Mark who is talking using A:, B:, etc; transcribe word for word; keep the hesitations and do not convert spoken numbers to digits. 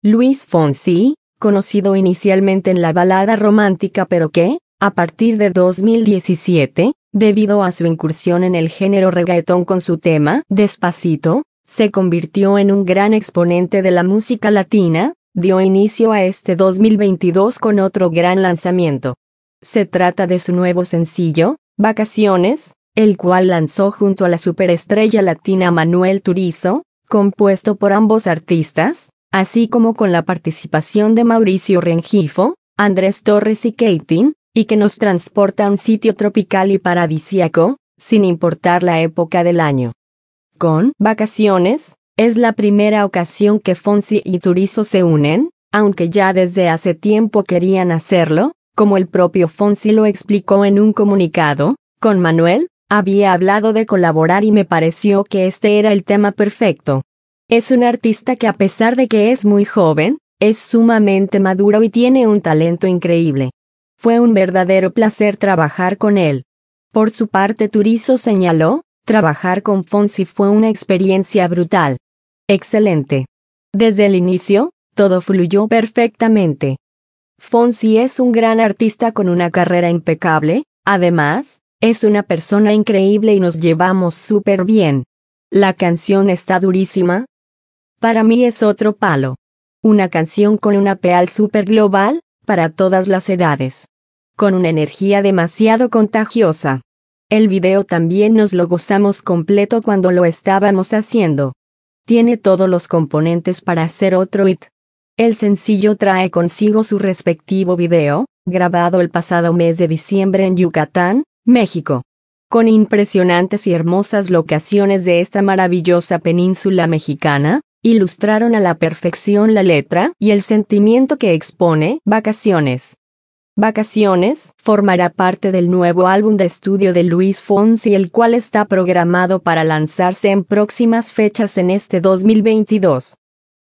A: Luis Fonsi, conocido inicialmente en la balada romántica pero que, a partir de dos mil diecisiete, debido a su incursión en el género reggaetón con su tema Despacito, se convirtió en un gran exponente de la música latina, dio inicio a este dos mil veintidós con otro gran lanzamiento. Se trata de su nuevo sencillo, Vacaciones, el cual lanzó junto a la superestrella latina Manuel Turizo, compuesto por ambos artistas, así como con la participación de Mauricio Rengifo, Andrés Torres y Keitin, y que nos transporta a un sitio tropical y paradisíaco, sin importar la época del año. Con Vacaciones, es la primera ocasión que Fonsi y Turizo se unen, aunque ya desde hace tiempo querían hacerlo, como el propio Fonsi lo explicó en un comunicado. Con Manuel, había hablado de colaborar y me pareció que este era el tema perfecto. Es un artista que a pesar de que es muy joven, es sumamente maduro y tiene un talento increíble. Fue un verdadero placer trabajar con él. Por su parte Turizo señaló, trabajar con Fonsi fue una experiencia brutal. Excelente. Desde el inicio, todo fluyó perfectamente. Fonsi es un gran artista con una carrera impecable, además, es una persona increíble y nos llevamos súper bien. La canción está durísima. Para mí es otro palo. Una canción con un appeal súper global, para todas las edades. Con una energía demasiado contagiosa. El video también nos lo gozamos completo cuando lo estábamos haciendo. Tiene todos los componentes para hacer otro hit. El sencillo trae consigo su respectivo video, grabado el pasado mes de diciembre en Yucatán, México. Con impresionantes y hermosas locaciones de esta maravillosa península mexicana, ilustraron a la perfección la letra y el sentimiento que expone Vacaciones. Vacaciones formará parte del nuevo álbum de estudio de Luis Fonsi, el cual está programado para lanzarse en próximas fechas en este dos mil veintidós.